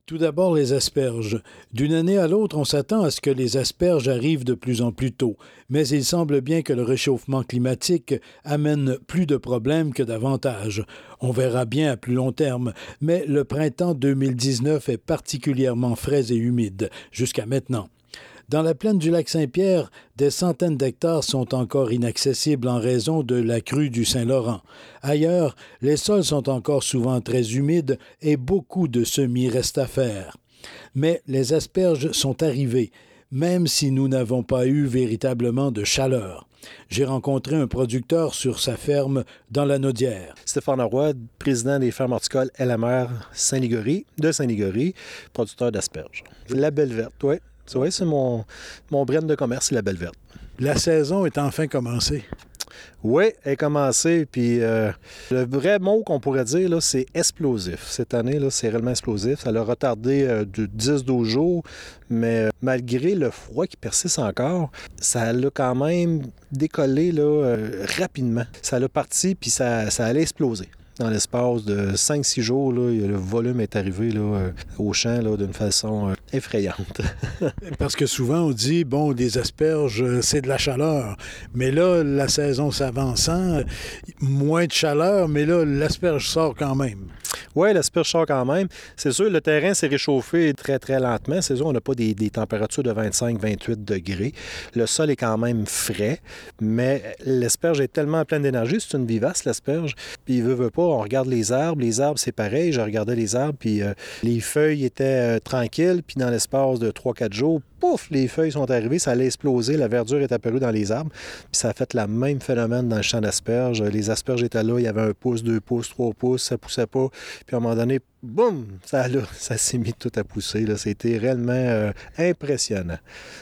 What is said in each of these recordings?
Tout d'abord, les asperges. D'une année à l'autre, on s'attend à ce que les asperges arrivent de plus en plus tôt, mais il semble bien que le réchauffement climatique amène plus de problèmes que d'avantages. On verra bien à plus long terme, mais le printemps 2019 est particulièrement frais et humide, jusqu'à maintenant. Dans la plaine du lac Saint-Pierre, des centaines d'hectares sont encore inaccessibles en raison de la crue du Saint-Laurent. Ailleurs, les sols sont encore souvent très humides et beaucoup de semis restent à faire. Mais les asperges sont arrivées, même si nous n'avons pas eu véritablement de chaleur. J'ai rencontré un producteur sur sa ferme dans la Naudière. Stéphane Roy, président des fermes horticoles LMR Saint-Ligory, de Saint-Ligory, producteur d'asperges. La Belle Verte, oui. Oui, c'est mon brand de commerce, c'est la Belle Verte. La saison est enfin commencée. Oui, elle est commencée, puis le vrai mot qu'on pourrait dire, là, c'est explosif. Cette année, là, c'est réellement explosif. Ça l'a retardé de 10-12 jours, mais malgré le froid qui persiste encore, ça l'a quand même décollé là, rapidement. Ça l'a parti, puis ça allait exploser. Dans l'espace de 5-6 jours, là, le volume est arrivé là, au champ là, d'une façon effrayante. Parce que souvent, on dit, bon, des asperges, c'est de la chaleur. Mais là, la saison s'avançant, moins de chaleur, mais là, l'asperge sort quand même. Oui, l'asperge sort quand même. C'est sûr, le terrain s'est réchauffé très, très lentement. C'est sûr, on n'a pas des températures de 25-28 degrés. Le sol est quand même frais, mais l'asperge est tellement pleine d'énergie. C'est une vivace, l'asperge. Puis, il veut pas, on regarde les arbres. Les arbres, c'est pareil. Je regardais les arbres, puis les feuilles étaient tranquilles. Puis, dans l'espace de 3-4 jours, pouf, les feuilles sont arrivées, ça allait exploser, la verdure est apparue dans les arbres. Puis ça a fait le même phénomène dans le champ d'asperges. Les asperges étaient là, il y avait 1 pouce, 2 pouces, 3 pouces, ça poussait pas. Puis à un moment donné, boum, ça s'est mis tout à pousser. Là. C'était réellement impressionnant.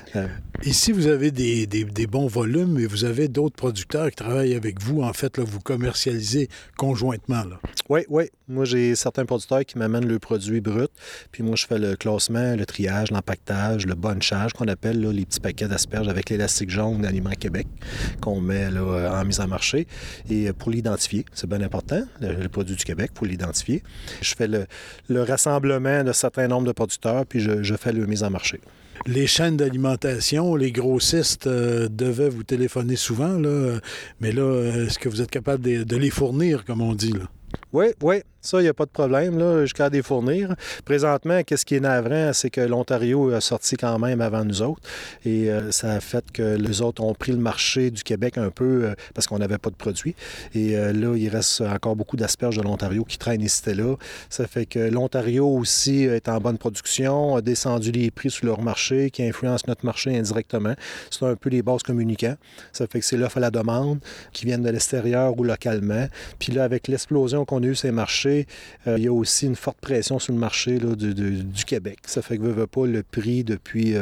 Ici, vous avez des bons volumes, mais vous avez d'autres producteurs qui travaillent avec vous. En fait, là, vous commercialisez conjointement. Là. Oui. Moi, j'ai certains producteurs qui m'amènent le produit brut. Puis moi, je fais le classement, le triage, l'empaquetage, le bunchage, qu'on appelle là, les petits paquets d'asperges avec l'élastique jaune d'Aliments Québec qu'on met là, en mise en marché. Et pour l'identifier, c'est bien important, le produit du Québec, pour l'identifier. Je fais le rassemblement de certains nombres de producteurs, puis je fais le mise en marché. Les chaînes d'alimentation, les grossistes devaient vous téléphoner souvent, là. Mais là, est-ce que vous êtes capable de les fournir, comme on dit, là? Oui, ça, il n'y a pas de problème, là, jusqu'à les fournir. Présentement, qu'est-ce qui est navrant, c'est que l'Ontario a sorti quand même avant nous autres. Et ça a fait que les autres ont pris le marché du Québec un peu parce qu'on n'avait pas de produits. Et là, il reste encore beaucoup d'asperges de l'Ontario qui traînent ici et là. Ça fait que l'Ontario aussi est en bonne production, a descendu les prix sur leur marché, qui influence notre marché indirectement. C'est un peu les bases communicants. Ça fait que c'est l'offre à la demande qui viennent de l'extérieur ou localement. Puis là, avec l'explosion qu'on a eu ces marchés, il y a aussi une forte pression sur le marché là, du Québec. Ça fait que veut pas, le prix depuis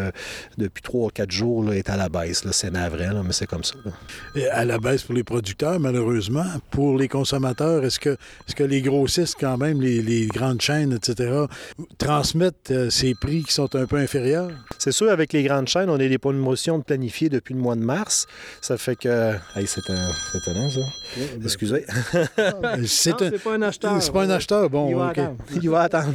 3 ou 4 jours là, est à la baisse. Là. C'est navrant, là, mais c'est comme ça. Là. Et à la baisse pour les producteurs, malheureusement. Pour les consommateurs, est-ce que les grossistes, quand même, les grandes chaînes, etc., transmettent ces prix qui sont un peu inférieurs? C'est sûr, avec les grandes chaînes, on a des promotions planifiées depuis le mois de mars. Ça fait que... Hey, c'est étonnant, ça. Oui, excusez. C'est pas un acheteur. C'est pas un acheteur, bon, OK. Il va attendre.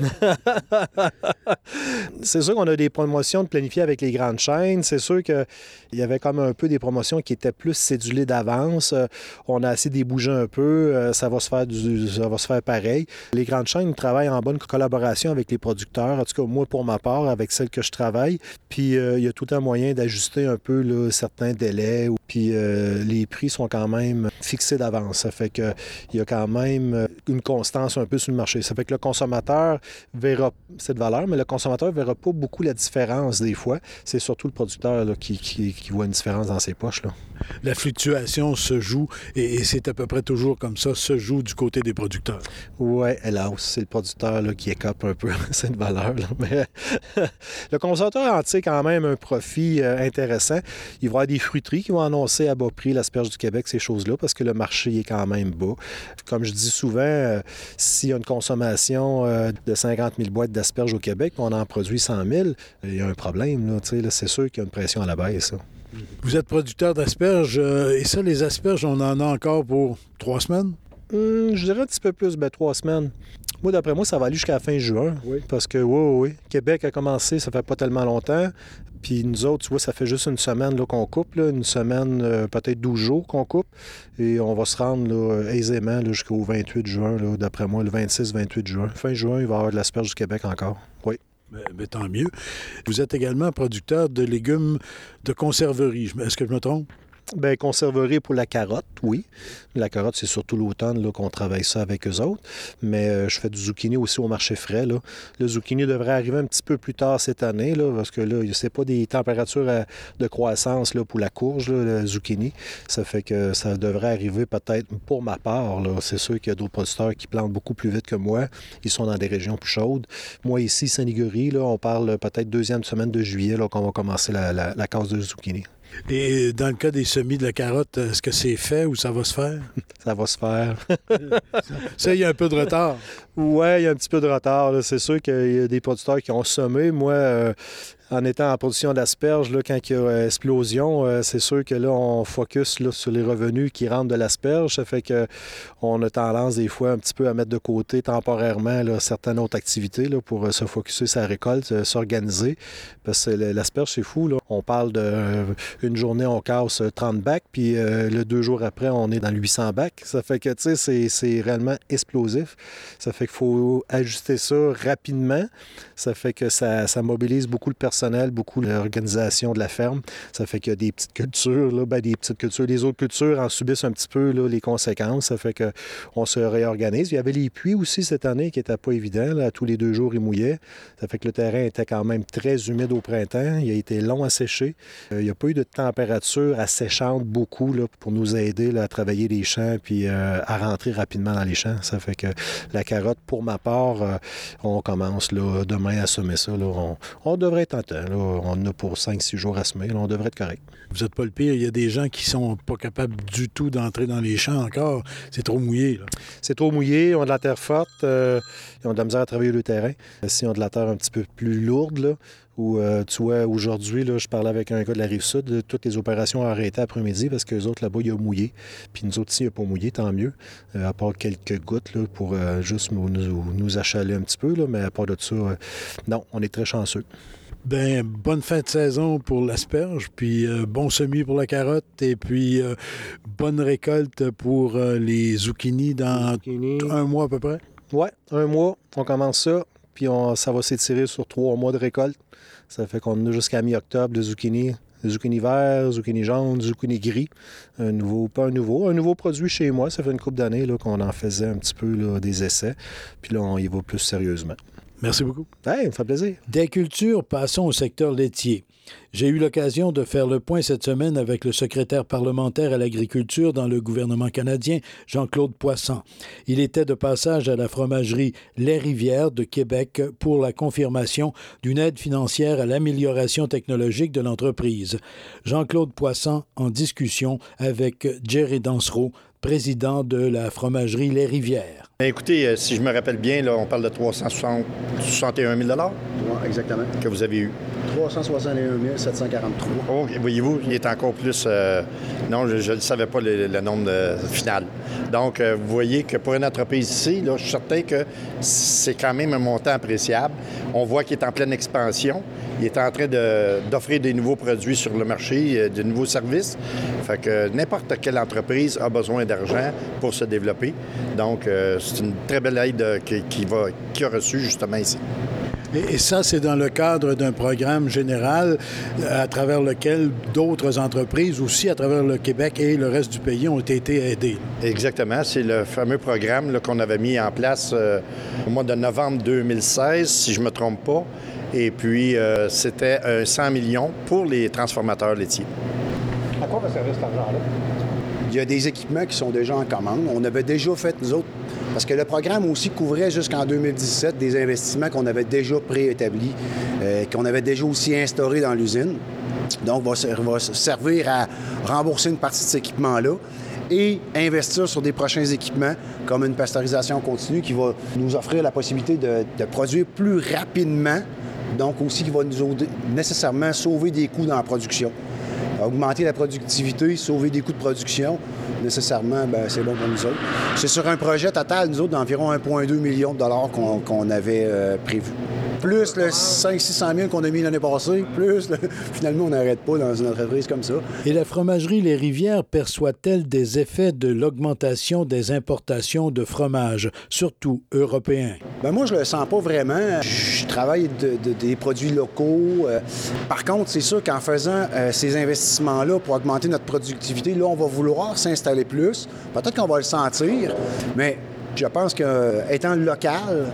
C'est sûr qu'on a des promotions planifiées avec les grandes chaînes. C'est sûr qu'il y avait comme un peu des promotions qui étaient plus cédulées d'avance. On a essayé d'y bouger un peu. Ça va se faire pareil. Les grandes chaînes travaillent en bonne collaboration avec les producteurs. En tout cas, moi, pour ma part, avec celles que je travaille. Puis, il y a tout un moyen d'ajuster un peu là, certains délais. Puis, les prix sont quand même fixés d'avance. Ça fait qu'il y a quand même une constance un peu sur le marché. Ça fait que le consommateur verra cette valeur, mais le consommateur ne verra pas beaucoup la différence des fois. C'est surtout le producteur là, qui voit une différence dans ses poches. Là. La fluctuation se joue, et c'est à peu près toujours comme ça, se joue du côté des producteurs. Oui, hélas, c'est le producteur là, qui écope un peu cette valeur. Là. Mais le consommateur en tire quand même un profit intéressant. Il va y avoir des fruiteries qui vont annoncer à bas prix l'asperge du Québec, ces choses-là, parce que le marché est quand même bas. Comme je dis souvent, s'il y a une consommation de 50 000 boîtes d'asperges au Québec, on en produit 100 000, il y a un problème. Là, c'est sûr qu'il y a une pression à la baisse. Là. Vous êtes producteur d'asperges, et ça, les asperges, on en a encore pour 3 semaines? Je dirais un petit peu plus, 3 semaines. Moi, d'après moi, ça va aller jusqu'à la fin juin. Oui. Parce que, oui. Québec a commencé, ça fait pas tellement longtemps. Puis nous autres, tu vois, ça fait juste une semaine là, qu'on coupe. Là, une semaine, peut-être 12 jours qu'on coupe. Et on va se rendre là, aisément là, jusqu'au 28 juin, là, d'après moi, le 26-28 juin. Fin juin, il va y avoir de l'asperge du Québec encore. Oui. Mais tant mieux. Vous êtes également producteur de légumes de conserverie. Est-ce que je me trompe? Bien, conserverie pour la carotte, oui. La carotte, c'est surtout l'automne là, qu'on travaille ça avec eux autres. Mais je fais du zucchini aussi au marché frais. Là. Le zucchini devrait arriver un petit peu plus tard cette année, là, parce que là, c'est pas des températures de croissance là, pour la courge, là, le zucchini. Ça fait que ça devrait arriver peut-être pour ma part. Là. C'est sûr qu'il y a d'autres producteurs qui plantent beaucoup plus vite que moi. Ils sont dans des régions plus chaudes. Moi, ici, Saint-Liguori, là, on parle peut-être deuxième semaine de juillet là, qu'on va commencer la case de zucchini. Et dans le cas des semis de la carotte, est-ce que c'est fait ou ça va se faire? Ça va se faire. Ça, il y a un peu de retard. Oui, il y a un petit peu de retard. Là. C'est sûr qu'il y a des producteurs qui ont semé. Moi, en étant en production d'asperges, là, quand il y a explosion, c'est sûr que là, on focus là, sur les revenus qui rentrent de l'asperge. Ça fait qu'on a tendance des fois un petit peu à mettre de côté temporairement là, certaines autres activités là, pour se focusser sur la récolte, s'organiser. Parce que l'asperge, c'est fou. Là. On parle d'une journée, on casse 30 bacs, puis le 2 jours après, on est dans 800 bacs. Ça fait que, tu sais, c'est réellement explosif. Ça fait qu'il faut ajuster ça rapidement. Ça fait que ça mobilise beaucoup le personnel, beaucoup l'organisation de la ferme. Ça fait qu'il y a des petites cultures, là, des petites cultures. Les autres cultures en subissent un petit peu là, les conséquences. Ça fait qu'on se réorganise. Il y avait les pluies aussi cette année qui n'étaient pas évidents. Là. Tous les 2 jours, il mouillait. Ça fait que le terrain était quand même très humide au printemps. Il a été long à sécher. Il n'y a pas eu de température asséchante beaucoup là, pour nous aider là, à travailler les champs puis à rentrer rapidement dans les champs. Ça fait que la carotte, pour ma part, on commence là, demain à semer ça. Là. On devrait être en temps. Là. On en a pour 5-6 jours à semer. Là. On devrait être correct. Vous n'êtes pas le pire. Il y a des gens qui sont pas capables du tout d'entrer dans les champs encore. C'est trop mouillé. Là. C'est trop mouillé. Ils ont de la terre forte. Ils ont de la misère à travailler le terrain. S'ils ont de la terre un petit peu plus lourde, là, où, tu vois, aujourd'hui, là, je parlais avec un gars de la Rive-Sud, toutes les opérations ont arrêté après-midi parce qu'eux autres, là-bas, il a mouillé. Puis nous autres, ici, il n'a pas mouillé, tant mieux, à part quelques gouttes là, pour juste nous achaler un petit peu, là, mais à part de ça, non, on est très chanceux. Bien, bonne fin de saison pour l'asperge, puis bon semis pour la carotte, et puis bonne récolte pour les zucchinis dans un mois à peu près. Oui, 1 mois, on commence ça, puis ça va s'étirer sur 3 mois de récolte. Ça fait qu'on a jusqu'à mi-octobre de zucchini. Zucchini vert, zucchini jaune, zucchini gris. Un nouveau produit chez moi. Ça fait une couple d'années là, qu'on en faisait un petit peu là, des essais. Puis là, on y va plus sérieusement. Merci beaucoup. Hey, ça me fait plaisir. Des cultures, passons au secteur laitier. J'ai eu l'occasion de faire le point cette semaine avec le secrétaire parlementaire à l'agriculture dans le gouvernement canadien, Jean-Claude Poisson. Il était de passage à la fromagerie Les Rivières de Québec pour la confirmation d'une aide financière à l'amélioration technologique de l'entreprise. Jean-Claude Poisson en discussion avec Jerry Dansereau, président de la fromagerie Les Rivières. Écoutez, si je me rappelle bien, là, on parle de 361 000 $. Oui, exactement. Que vous avez eu. 361 743. Oh, voyez-vous, il est encore plus... Non, je ne savais pas le nombre final. Donc, vous voyez que pour une entreprise ici, là, je suis certain que c'est quand même un montant appréciable. On voit qu'il est en pleine expansion. Il est en train d'offrir des nouveaux produits sur le marché, de nouveaux services. Fait que n'importe quelle entreprise a besoin d'argent pour se développer. Donc, c'est une très belle aide qu'il a reçue justement ici. Et ça, c'est dans le cadre d'un programme général à travers lequel d'autres entreprises, aussi à travers le Québec et le reste du pays, ont été aidées. Exactement. C'est le fameux programme là, qu'on avait mis en place au mois de novembre 2016, si je ne me trompe pas. Et puis, c'était 100 millions pour les transformateurs laitiers. À quoi va servir cet argent-là? Il y a des équipements qui sont déjà en commande. On avait déjà fait, nous autres, parce que le programme aussi couvrait jusqu'en 2017 des investissements qu'on avait déjà préétablis, qu'on avait déjà aussi instaurés dans l'usine. Donc, va servir à rembourser une partie de ces équipements-là et investir sur des prochains équipements comme une pasteurisation continue qui va nous offrir la possibilité de produire plus rapidement, donc aussi qui va nous nécessairement sauver des coûts dans la production. Augmenter la productivité, sauver des coûts de production, nécessairement, bien, c'est bon pour nous autres. C'est sur un projet total, nous autres, d'environ 1,2 million de dollars qu'on avait prévu. Plus le 500-600 000 qu'on a mis l'année passée, plus, finalement, on n'arrête pas dans une entreprise comme ça. Et la fromagerie Les Rivières perçoit-elle des effets de l'augmentation des importations de fromage, surtout européens? Bien, moi, je le sens pas vraiment. Je travaille des produits locaux. Par contre, c'est sûr qu'en faisant ces investissements-là pour augmenter notre productivité, là, on va vouloir s'installer plus. Peut-être qu'on va le sentir, mais je pense qu'étant local,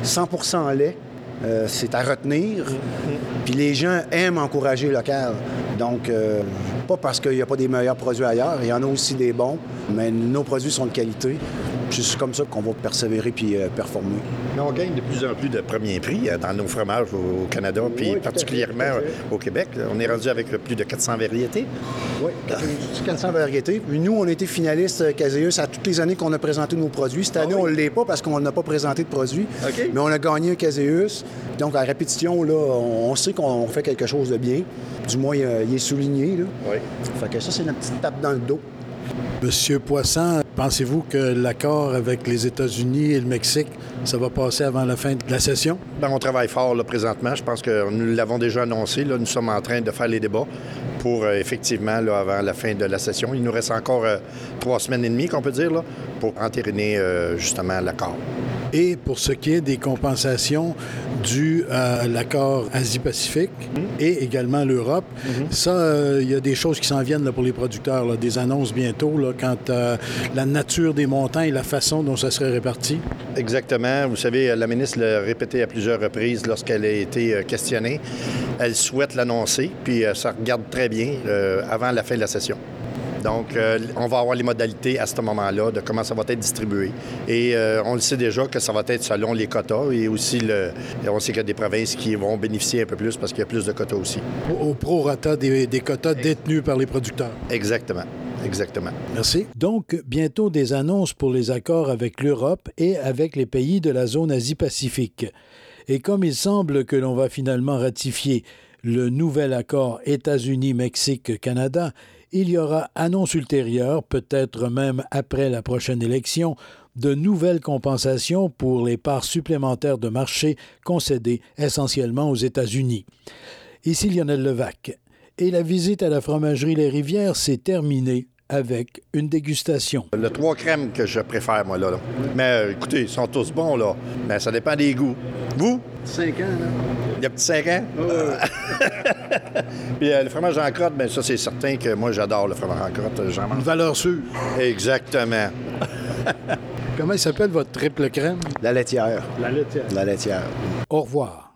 100% lait, c'est à retenir. Puis les gens aiment encourager le local. Donc, pas parce qu'il n'y a pas des meilleurs produits ailleurs, il y en a aussi des bons, mais nos produits sont de qualité. C'est comme ça qu'on va persévérer puis performer. Mais on gagne de plus en plus de premiers prix dans nos fromages au Canada, puis particulièrement au Québec. On est rendu avec plus de 400 variétés. Oui, 400 variétés. Puis nous, on a été finalistes Caseus à toutes les années qu'on a présenté nos produits. Cette année, on ne l'est pas parce qu'on n'a pas présenté de produits. Okay. Mais on a gagné un Caseus. Donc, à répétition, là, on sait qu'on fait quelque chose de bien. Du moins, il est souligné. Là. Oui. Fait que ça, c'est une petite tape dans le dos. Monsieur Poisson, pensez-vous que l'accord avec les États-Unis et le Mexique, ça va passer avant la fin de la session? Bien, on travaille fort là, présentement. Je pense que nous l'avons déjà annoncé. Là, nous sommes en train de faire les débats pour effectivement, là, avant la fin de la session. Il nous reste encore 3 semaines et demie, qu'on peut dire, là, pour entériner justement l'accord. Et pour ce qui est des compensations dues à l'accord Asie-Pacifique et également l'Europe, ça, il y a des choses qui s'en viennent là, pour les producteurs, là, des annonces bientôt, là, quant à la nature des montants et la façon dont ça serait réparti. Exactement. Vous savez, la ministre l'a répété à plusieurs reprises lorsqu'elle a été questionnée. Elle souhaite l'annoncer, puis ça regarde très bien avant la fin de la session. Donc, on va avoir les modalités à ce moment-là de comment ça va être distribué. Et on le sait déjà que ça va être selon les quotas et aussi, on sait qu'il y a des provinces qui vont bénéficier un peu plus parce qu'il y a plus de quotas aussi. Au prorata des quotas détenus par les producteurs. Exactement. Exactement. Merci. Donc, bientôt des annonces pour les accords avec l'Europe et avec les pays de la zone Asie-Pacifique. Et comme il semble que l'on va finalement ratifier le nouvel accord États-Unis-Mexique-Canada, il y aura annonce ultérieure, peut-être même après la prochaine élection, de nouvelles compensations pour les parts supplémentaires de marché concédées essentiellement aux États-Unis. Ici Lionel Levac. Et la visite à la fromagerie Les Rivières s'est terminée avec une dégustation. Le 3 crèmes que je préfère, moi, là. Mais écoutez, ils sont tous bons, là. Mais ça dépend des goûts. Vous? 5 ans, là. Il y a petit 5 ans? Puis le fromage en crotte, bien ça, c'est certain que moi, j'adore le fromage en crotte. J'en mange. Une valeur sûre. Exactement. Comment il s'appelle votre triple crème? La laitière. La laitière. La laitière. Au revoir.